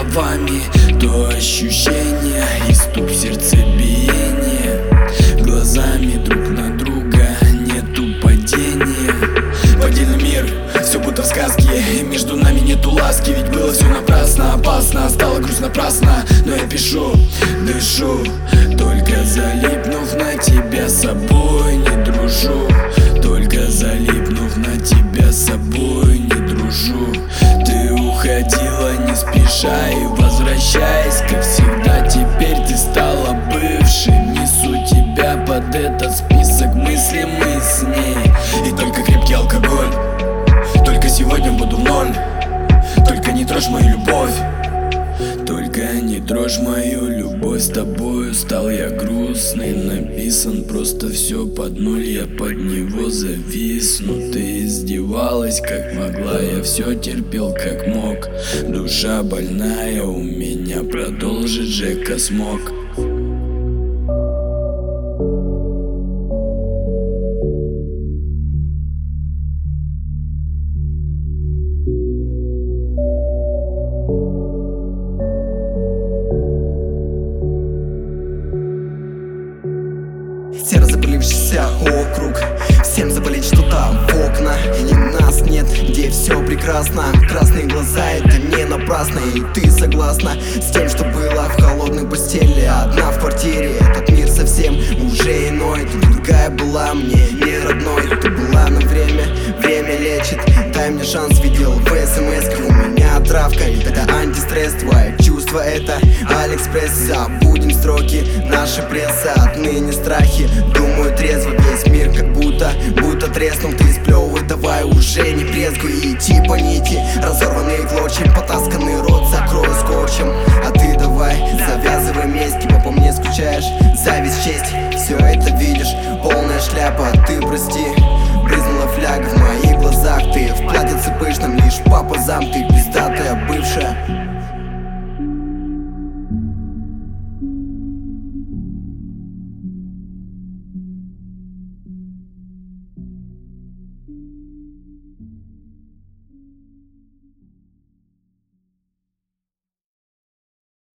словами. То ощущение и стук сердцебиения. Глазами друг на друга нету падения. Поддельный мир, все будто в сказке, и между нами нету ласки. Ведь было все напрасно, опасно, стало грустно, праздно. Но я пишу, дышу, только залипнув на тебя, с собой не дружу. Только залипнув на тебя, с собой не дружу. Ты уходила не спеша и возвращаясь, как всегда, теперь ты стала бывшей. Несу тебя под этот список мыслей мы с ней. И только крепкий алкоголь, только сегодня буду в ноль. Только не трожь мою любовь, только не трожь мою любовь. С тобою стал я грустный, написан просто все под нуль. Я под него зависну. Ты издевалась как могла, я все терпел как мог. Душа больная у меня, продолжит Жека смог. Серо запылившийся округ, всем заболеть что-то в окна. И нас нет, где все прекрасно. Красные глаза, это не напрасно. И ты согласна с тем, что было в холодной постели, одна в квартире. Этот мир совсем уже иной. Ты другая была мне не родной. Ты была на время, время лечит. Дай мне шанс, видел в смс-ке. У меня травка, это антистресс. Твои чувства, это Алиэкспресс. Забудем строки, наша пресса. Отныне страхи, думаю трезво. Весь мир как будто треснул. Ты сплевывай, давай уже не брезгуй. Идти по нити, разорванные клочья, потасканный рот закрою скотчем. А ты давай, завязывай месть, типа по мне скучаешь. Зависть, честь, все это видишь, полная шляпа. Ты прости, брызнула фляга в моих глазах. Ты в платьице пышном, лишь по пазам. Ты